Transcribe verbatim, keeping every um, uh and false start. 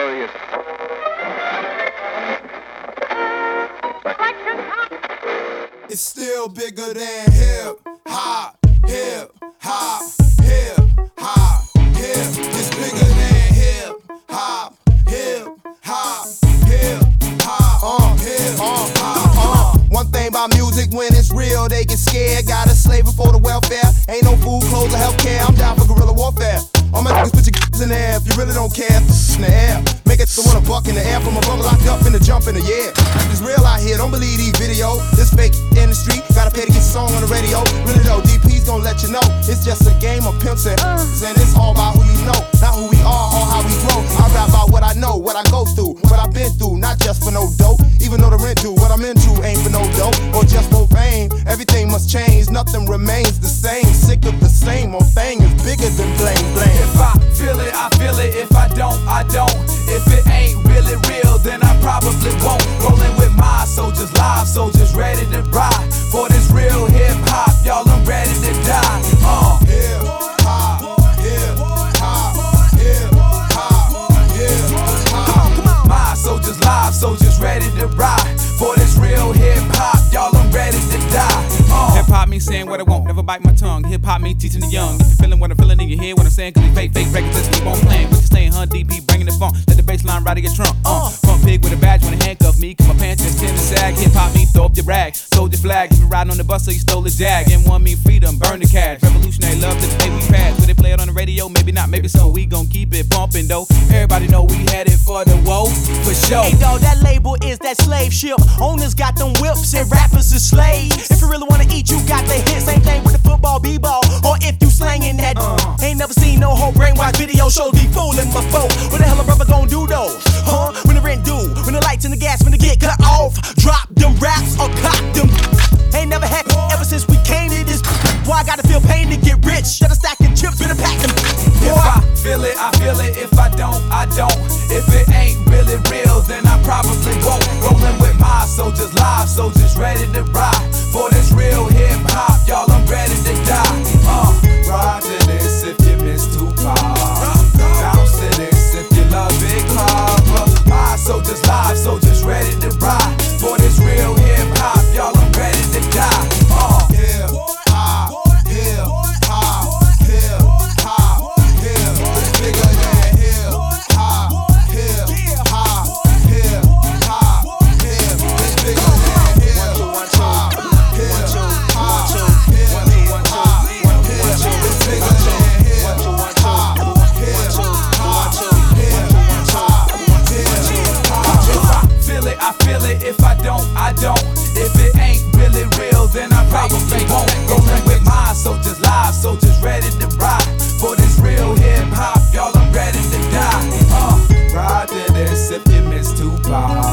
serious. It's still bigger than hip hop, hip hop, hip hop, hip. It's bigger than hip hop, hip hop, hip hop, uh, hip hop, uh. One thing about music, when it's real, they get scared. Got a slave for the welfare. Ain't no food, clothes, or healthcare. I'm down for guerrilla warfare. All my niggas put your in the air if you really don't care. In the air, make it so want a buck in the air from a brother locked up in the jump in the air. It's real out here, don't believe these videos. This fake industry, gotta pay to get a song on the radio. Really though, D P's gon' let you know it's just a game of pimps and uh. and it's all about who you know, not who we are or how we grow. I rap about what I know, what I go through, what I've been through, not just for no dope. Even though the rent due, what I'm into ain't for no dope or just for fame. Everything must change, nothing remains the same. Sick of the same old thing is bigger than blame, blame. If I feel it, I feel it. If I don't, I don't. If it ain't really real, then I probably won't. Rolling with my soldiers, live soldiers, ready to ride for this real hip hop. Y'all, I'm ready to die. Uh. Hip hop, hip hop, hip hop, hip hop. Come on, come on. My soldiers, live soldiers, ready to ride for this real hip hop. Y'all, I'm ready to die. Uh. Hip hop means saying what I want, never bite my tongue. Hip hop means teaching the young. If you feeling what I'm feeling in your head, what I'm saying, cause you fake, fake records, just keep on playing. What you saying, huh? D P bringing the funk, let the bass line ride in your trunk. Uh, front pig with a badge when they handcuff me, cause my pants just tend to sag. Hip hop means throw up your rag, soldier flag. If you riding on the bus, so you stole a jag. M one mean freedom, burn the cash. Revolutionary love to the day we pass. Will they play it on the radio? Maybe not, maybe so. We gon' keep it bumping though. Everybody know we headed for the woe, for sure. Hey dawg, that label is that slave ship. Owners got them whips and rappers is slaves. If you really wanna eat, you got the hit. Same thing with the football, b-ball, or if you slangin' that. Uh. Ain't never seen no whole brainwash video shows be fooling my folk. What the hell a brother gon' do though? Huh? When the rent due, when the lights and the gas when they get cut off, drop them raps or cop them. Ain't never had ever since we came to this. Why I gotta feel pain to get rich? Gotta stack them chips, better pack them. If I feel it, I feel it. If I don't, I don't. If it ain't really real, then I probably won't. Rolling with my soldiers, live soldiers, ready to ride for this real hip hop. Y'all, I'm ready to die. Uh, ride to this if you miss Tupac. Bounce to this if you love Big Papa. My soldiers, live soldiers, ready to ride for this real hip hop. Y'all, I'm ready to die. Uh, hip hop, hip hop, hip hop, hip. It's bigger than hip hop, hip hop, hip hop, hip. It's bigger than hip hop, hip hop, hip hop, hip. It's bigger than hip hop, hip hop, hip hop, hip. If I feel it, I feel it. If I don't, I don't. If it ain't really real, then I probably won't. Rolling with my soldiers, live soldiers, ready to ride for this real hip hop. Y'all, I'm ready to die. Uh, ride to this if you miss Tupac.